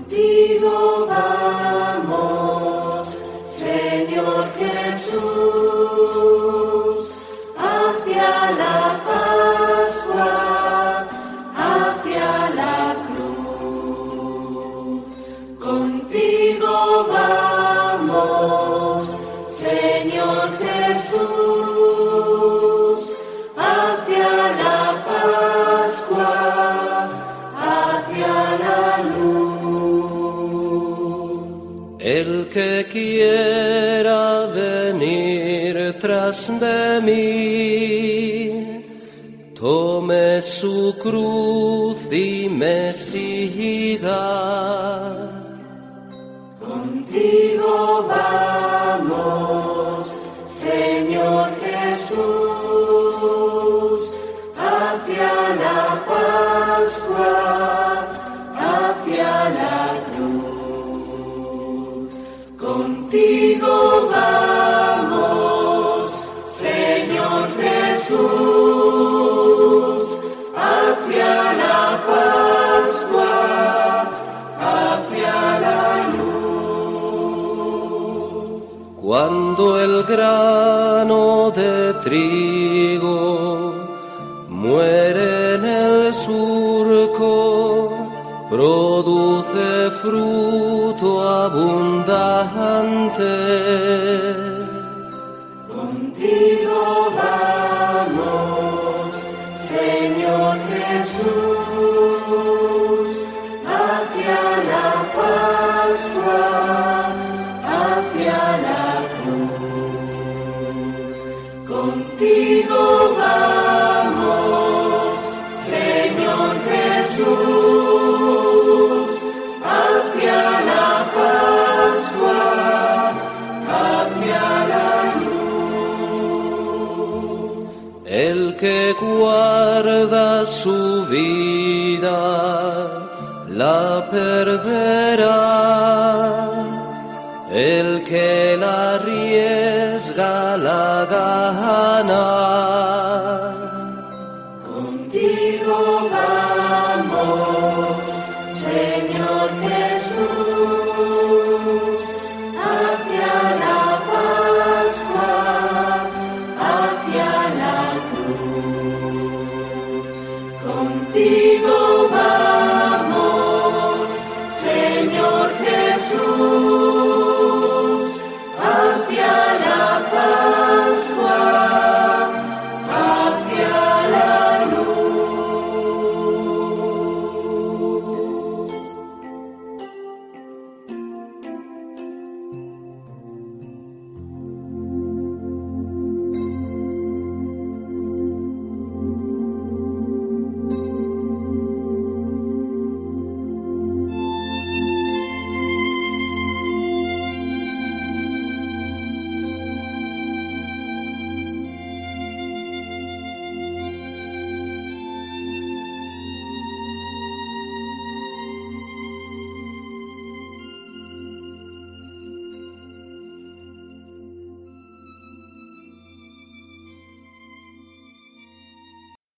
Contigo vamos, Señor Jesús, hacia la Pascua, hacia la cruz. Contigo vamos, Señor Jesús, hacia la Pascua, hacia la luz. El que quiera venir tras de mí, tome su cruz y me siga. Contigo vamos, Señor Jesús, hacia la Pascua, hacia la cruz. Contigo vamos, Señor Jesús, hacia la Pascua, hacia la luz. Cuando el grano de trigo muere en el surco, produce fruto abundante. Contigo vamos, Señor Jesús, hacia la Pascua, hacia la cruz. Contigo vamos, Señor Jesús, hacia la Pascua, hacia la luz. El que guarda su vida la perderá. El que la arriesga la gana.